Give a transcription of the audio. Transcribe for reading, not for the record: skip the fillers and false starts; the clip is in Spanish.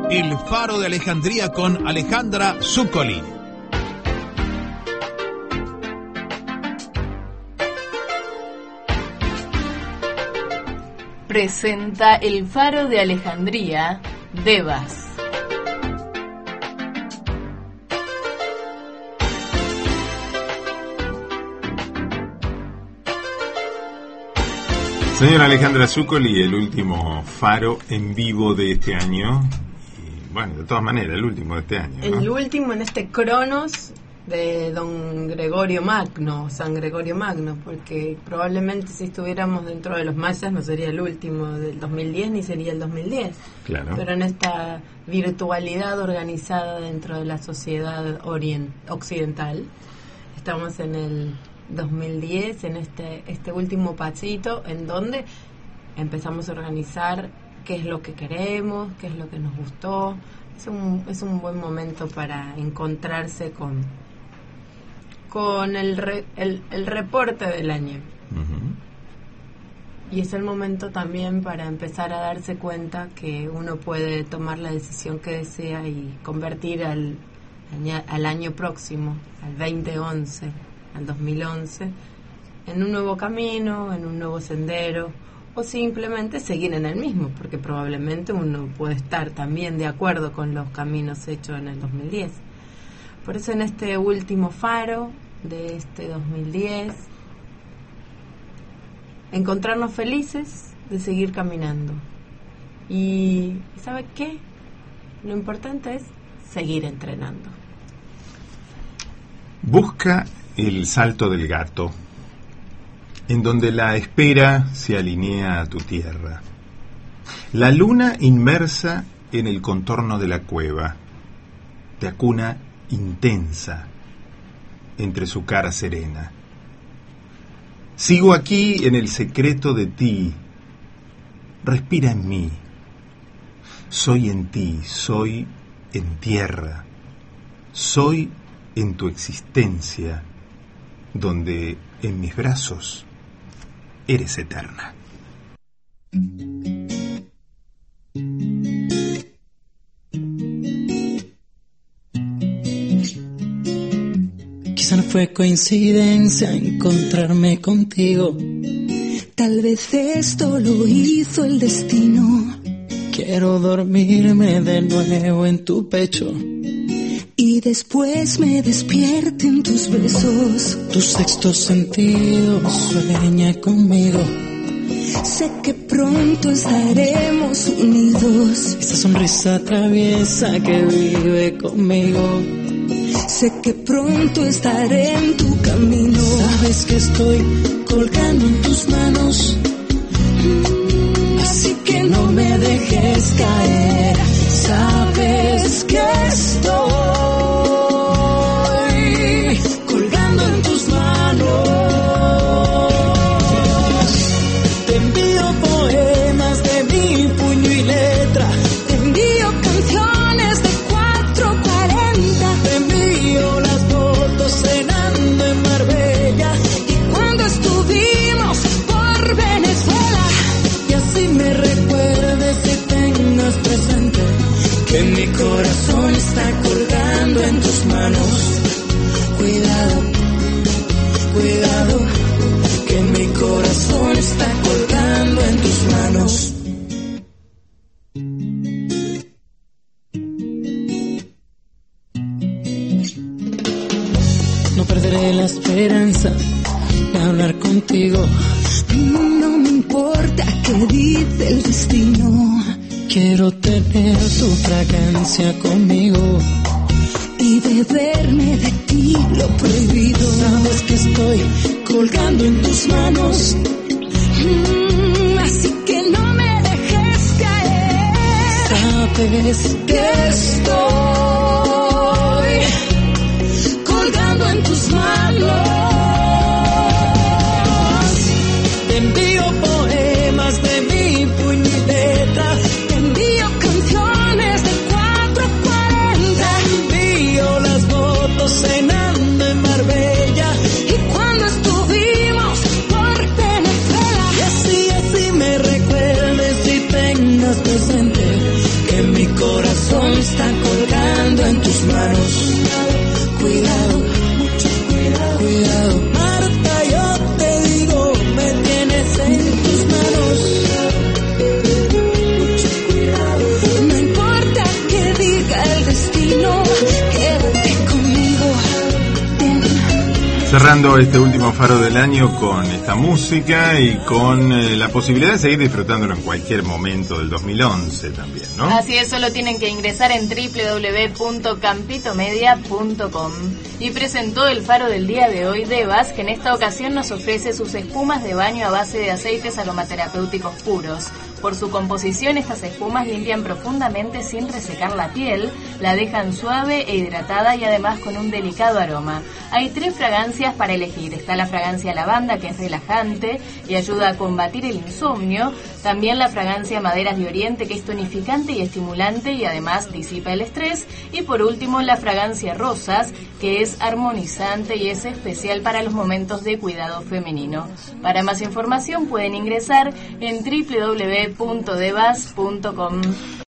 El Faro de Alejandría con Alejandra Zuccoli. Presenta El Faro de Alejandría, Devas. Señora Alejandra Zuccoli, el último faro en vivo de este año. Y, bueno, de todas maneras, el último de este año, ¿no? El último en este Cronos de don Gregorio Magno, San Gregorio Magno, porque probablemente si estuviéramos dentro de los mayas no sería el último del 2010 ni sería el 2010. Claro. Pero en esta virtualidad organizada dentro de la sociedad occidental, estamos en el 2010, en este último pasito en donde empezamos a organizar qué es lo que queremos, qué es lo que nos gustó. Es un buen momento para encontrarse con el reporte del año. Uh-huh. Y es el momento también para empezar a darse cuenta que uno puede tomar la decisión que desea y convertir al año próximo, al 2011, al 2011, en un nuevo camino, en un nuevo sendero, o simplemente seguir en el mismo, porque probablemente uno puede estar también de acuerdo con los caminos hechos en el 2010. Por eso en este último faro de este 2010, encontrarnos felices de seguir caminando. Y ¿sabe qué? Lo importante es seguir entrenando. Busca el salto del gato, en donde la espera se alinea a tu tierra. La luna inmersa en el contorno de la cueva, te acuna intensa entre su cara serena. Sigo aquí en el secreto de ti, respira en mí. Soy en ti, soy en tierra, soy en tu existencia, donde en mis brazos eres eterna. Quizá no fue coincidencia encontrarme contigo. Tal vez esto lo hizo el destino. Quiero dormirme de nuevo en tu pecho y después me despierten tus besos. Tu sexto sentido sueña conmigo. Sé que pronto estaremos unidos. Esa sonrisa traviesa que vive conmigo. Sé que pronto estaré en tu camino. Sabes que estoy colgando en tus manos, así que no me dejes caer. Sabes que estoy colgando en tus manos. Te envío poemas de mi puño y letra. Te envío canciones de 440. Te envío las fotos cenando en Marbella y cuando estuvimos por Venezuela. Y así me recuerdes y tengas presente que mi corazón está colgando en tus manos. Cuidado, cuidado, que mi corazón está colgando en tus manos. No perderé la esperanza de hablar contigo. No me importa qué dice el destino. Quiero tener tu fragancia conmigo y beberme de ti lo prohibido. Sabes que estoy colgando en tus manos, así que no me dejes caer. Sabes que estoy colgando en tus manos. Te envío poemas de mi puño y letra. Te envío canciones de 440. Te envío las fotos cenando en Marbella y cuando estuvimos por Venezuela. Y así me recuerdes y tengas presente que mi corazón cerrando este último faro del año con esta música y con la posibilidad de seguir disfrutándolo en cualquier momento del 2011 también, ¿no? Así es, solo tienen que ingresar en www.campitomedia.com. Y presentó el faro del día de hoy Devas, que en esta ocasión nos ofrece sus espumas de baño a base de aceites aromaterapéuticos puros. Por su composición, estas espumas limpian profundamente sin resecar la piel, la dejan suave e hidratada y además con un delicado aroma. Hay 3 fragancias para elegir. Está la fragancia lavanda, que es relajante y ayuda a combatir el insomnio. También la fragancia maderas de oriente, que es tonificante y estimulante y además disipa el estrés. Y por último, la fragancia rosas, que es armonizante y es especial para los momentos de cuidado femenino. Para más información pueden ingresar en www.devas.com.